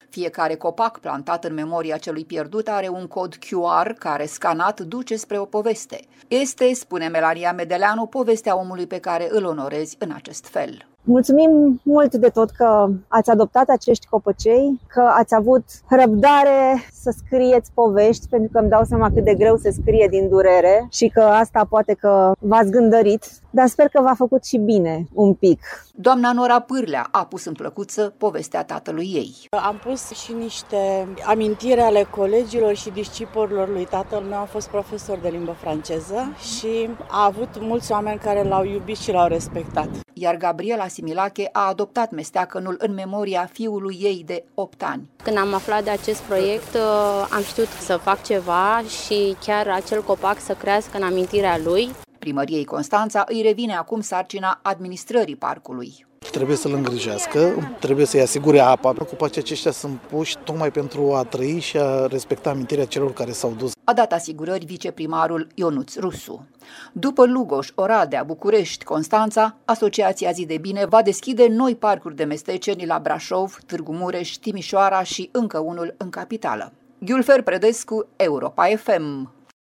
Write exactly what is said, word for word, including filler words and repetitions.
Fiecare copac plantat în memoria celui pierdut are un cod Q R care, scanat, duce spre o poveste. Este, spune Melania Medeleanu, povestea omului pe care îl onorezi în acest fel. Mulțumim mult de tot că ați adoptat acești copăcei, că ați avut răbdare să scrieți povești, pentru că îmi dau seama cât de greu se scrie din durere și că asta poate că v-ați gândărit, dar sper că v-a făcut și bine un pic. Doamna Nora Pârlea a pus în plăcuță povestea tatălui ei. Am pus și niște amintiri ale colegilor și discipolilor lui tatăl meu. A fost profesor de limbă franceză și a avut mulți oameni care l-au iubit și l-au respectat. Iar Gabriela Similache a adoptat mesteacănul în memoria fiului ei de opt ani. Când am aflat de acest proiect, am știut să fac ceva și chiar acel copac să crească în amintirea lui. Primăriei Constanța îi revine acum sarcina administrării parcului. Trebuie să-l îngrijească, trebuie să-i asigure apa. Copacii aceștia sunt puși tocmai pentru a trăi și a respecta amintirea celor care s-au dus. A dat asigurări viceprimarul Ionuț Rusu. După Lugoș, Oradea, București, Constanța, Asociația Zi de Bine va deschide noi parcuri de mesteceni la Brașov, Târgu Mureș, Timișoara și încă unul în capitală. Ghiulfer Predescu, Europa F M.